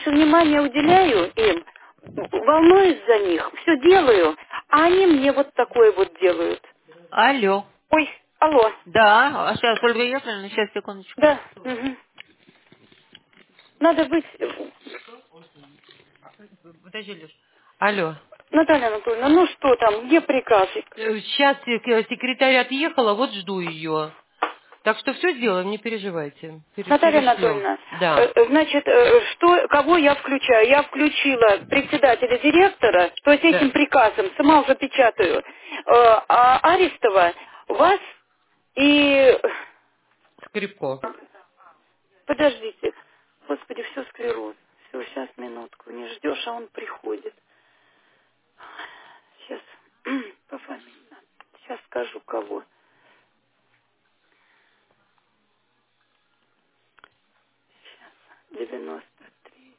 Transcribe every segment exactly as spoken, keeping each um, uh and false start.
больше внимания уделяю им, волнуюсь за них, все делаю, а они мне вот такое вот делают. Алло. Ой, алло, Да, а сейчас, Ольга Яковлевна, сейчас, секундочку. да, мгм. Надо быть, э, Подожди, Леш. Алло. Наталья Анатольевна, ну что там, где приказик? Сейчас секретарь отъехала, вот жду ее. Так что все сделаем, не переживайте. Пере- Наталья перешлем. Анатольевна, э, Да. э, значит, э, что, кого я включаю? Я включила председателя директора, то есть этим Да. приказом, сама уже печатаю, э, а Арестова, вас и... Скрипко. Подождите, господи, все склероз. Все, сейчас, минутку, не ждешь, а он приходит. Сейчас, по фамилии, сейчас скажу, кого. девяносто три,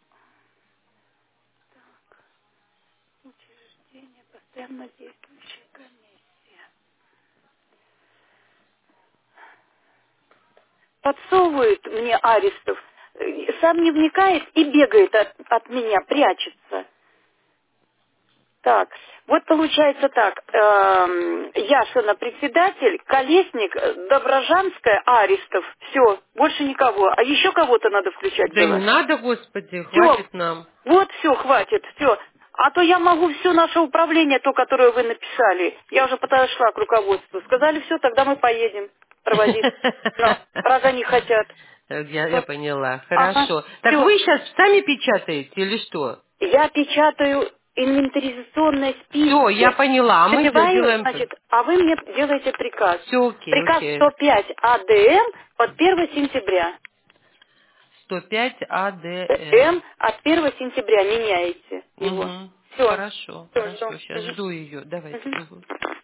учреждение, постоянно действующая комиссия. Подсовывает мне Арестов, э, сам не вникает и бегает от, от меня, прячется. Так, вот получается так, эм, Яшина председатель, Колесник, э, Доброжанская, Арестов, все, больше никого. А еще кого-то надо включать Да не было. надо, господи, Все, хватит нам. вот все, хватит, все. А то я могу все наше управление, то, которое вы написали. Я уже подошла к руководству. Сказали, все, тогда мы поедем проводить. Но раз они хотят. Я, я Вот. поняла, Ага, хорошо. Так все. вы сейчас сами печатаете или что? Я печатаю инвентаризационные Все, я списки. поняла, а мы Забиваю, делаем... значит, а вы мне делаете приказ. Все окей, Приказ окей. сто пять АДМ от первого сентября. сто пять М АДМ. от первого сентября меняете его. Угу. Все. Хорошо, Все, жду. хорошо. Сейчас Мгм. жду ее. Давайте. Мгм. Мгм.